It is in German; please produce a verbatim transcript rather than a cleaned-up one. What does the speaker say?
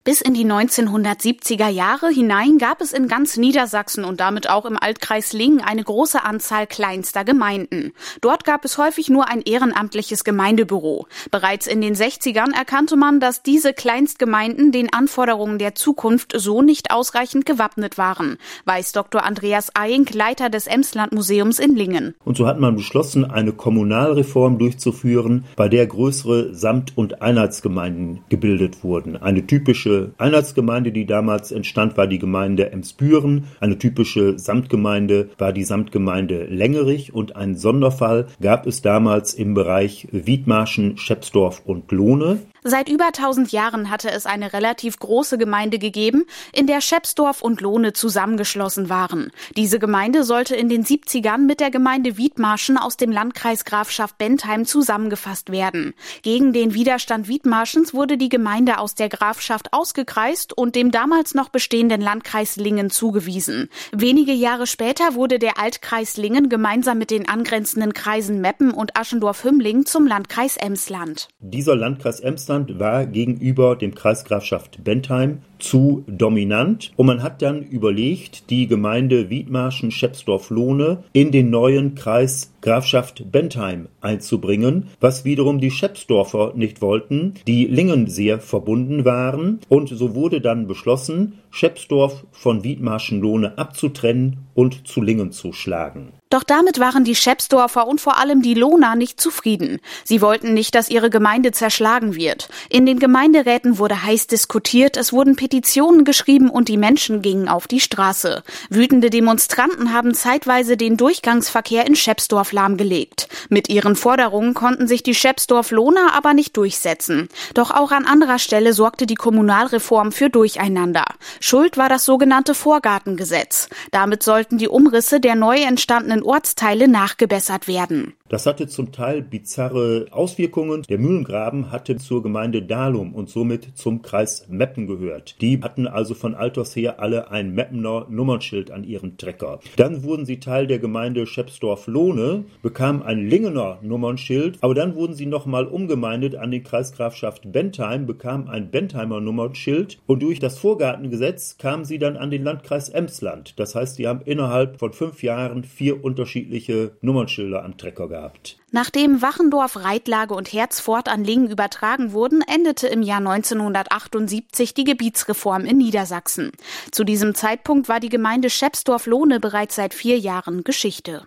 Bis in die neunzehnhundertsiebziger Jahre hinein gab es in ganz Niedersachsen und damit auch im Altkreis Lingen eine große Anzahl kleinster Gemeinden. Dort gab es häufig nur ein ehrenamtliches Gemeindebüro. Bereits in den sechzigern erkannte man, dass diese Kleinstgemeinden den Anforderungen der Zukunft so nicht ausreichend gewappnet waren, weiß Doktor Andreas Eying, Leiter des Emsland-Museums in Lingen. Und so hat man beschlossen, eine Kommunalreform durchzuführen, bei der größere Samt- und Einheitsgemeinden gebildet wurden. Eine typische Einheitsgemeinde, die damals entstand, war die Gemeinde Emsbüren. Eine typische Samtgemeinde war die Samtgemeinde Lengerich und einen Sonderfall gab es damals im Bereich Wiedmarschen, Schepsdorf und Lohne. Seit über tausend Jahren hatte es eine relativ große Gemeinde gegeben, in der Schepsdorf und Lohne zusammengeschlossen waren. Diese Gemeinde sollte in den siebzigern mit der Gemeinde Wiedmarschen aus dem Landkreis Grafschaft Bentheim zusammengefasst werden. Gegen den Widerstand Wiedmarschens wurde die Gemeinde aus der Grafschaft ausgekreist und dem damals noch bestehenden Landkreis Lingen zugewiesen. Wenige Jahre später wurde der Altkreis Lingen gemeinsam mit den angrenzenden Kreisen Meppen und Aschendorf-Hümmling zum Landkreis Emsland. Dieser Landkreis Emsland war gegenüber dem Kreis Grafschaft Bentheim zu dominant und man hat dann überlegt, die Gemeinde Wiedmarschen, Schepsdorf, Lohne in den neuen Kreis Grafschaft Bentheim einzubringen, was wiederum die Schepsdorfer nicht wollten, die Lingen sehr verbunden waren, und so wurde dann beschlossen, Schepsdorf von Wiedmarschen-Lohne abzutrennen und zu Lingen zu schlagen. Doch damit waren die Schepsdorfer und vor allem die Lohner nicht zufrieden. Sie wollten nicht, dass ihre Gemeinde zerschlagen wird. In den Gemeinderäten wurde heiß diskutiert, es wurden Petitionen geschrieben und die Menschen gingen auf die Straße. Wütende Demonstranten haben zeitweise den Durchgangsverkehr in Schepsdorf lahmgelegt. Mit ihren Forderungen konnten sich die Schepsdorf-Lohner aber nicht durchsetzen. Doch auch an anderer Stelle sorgte die Kommunalreform für Durcheinander. Schuld war das sogenannte Vorgartengesetz. Damit sollten die Umrisse der neu entstandenen Ortsteile nachgebessert werden. Das hatte zum Teil bizarre Auswirkungen. Der Mühlengraben hatte zur Gemeinde Dahlum und somit zum Kreis Meppen gehört. Die hatten also von alters her alle ein Meppener Nummernschild an ihrem Trecker. Dann wurden sie Teil der Gemeinde Schepsdorf-Lohne, bekamen ein Lingener Nummernschild, aber dann wurden sie nochmal umgemeindet an den Kreis Grafschaft Bentheim, bekamen ein Bentheimer Nummernschild und durch das Vorgartengesetz kamen sie dann an den Landkreis Emsland. Das heißt, die haben innerhalb von fünf Jahren vier unterschiedliche Nummernschilder am Trecker gehabt. Nachdem Wachendorf, Reitlage und Herzfort an Lingen übertragen wurden, endete im Jahr neunzehnhundertachtundsiebzig die Gebietsreform in Niedersachsen. Zu diesem Zeitpunkt war die Gemeinde Schepsdorf-Lohne bereits seit vier Jahren Geschichte.